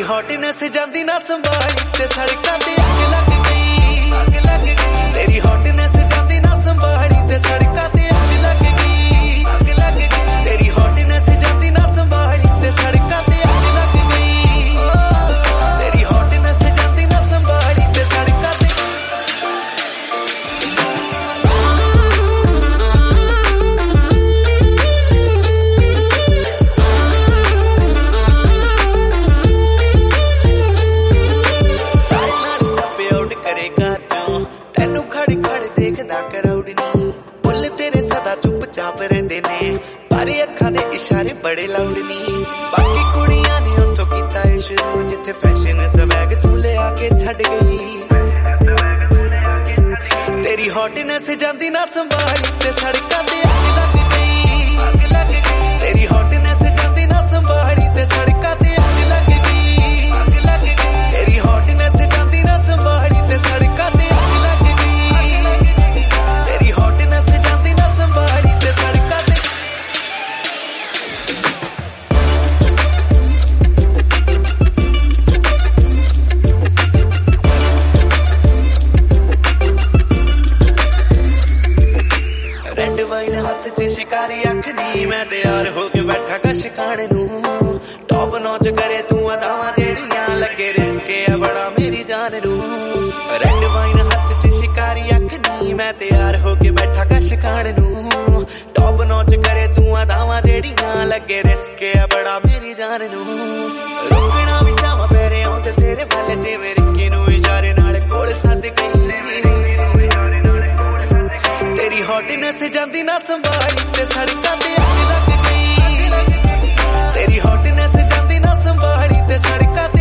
hotness जांदी ना संभाली ते सड़कां ते अग लग गई तेरी हॉटनेस जांदी ना संभाली ते सड़कां ते अग लग गई तेरी हॉटनेस जांदी ना संभाली ते सड़कां ते अग लग गई तेरी हॉटनेस जांदी ना संभाली ते सड़कां ते इशारे बड़े लाउड नी बाकी कुड़ियां ने उथों कीता शुरू जिथे फैशन स्वैग तू ले आके छड़ गई तेरी हॉटनेस जांदी ना संभाली ते सड़कां ते अग लग गई तेरी हॉटनेस जांदी ना संभाली ते सड़कां ते अग लग गई तेरी हॉटनेस जांदी ना संभाली ते सड़कां ते अग लग गई तेरी हॉटनेस जांदी ना संभाली ते सड़कां ते शिकारी अख नी मैं तैयार होके बैठा कश खाने नू टॉप नॉच करे तू अदावां जेड़ियां लगे रिस्के है बड़ा मेरी जान नू रेड वाइन हाथ च शिकारी अख नी मैं तैयार होके बैठा कश खाने नू टॉप नॉच करे तू अदावां जेड़ियां लगे रिस्के है बड़ा मेरी जान नू रुकना भी चाहां पैरे आउंदे तेरे वल जिवें रिक्की नू इशारे नाल कोल सद गई तेरी हॉटनेस जांदी ना संभाली ते सड़कां ते अग लग गई तेरी हॉटनेस जांदी ना संभाली ते सड़कां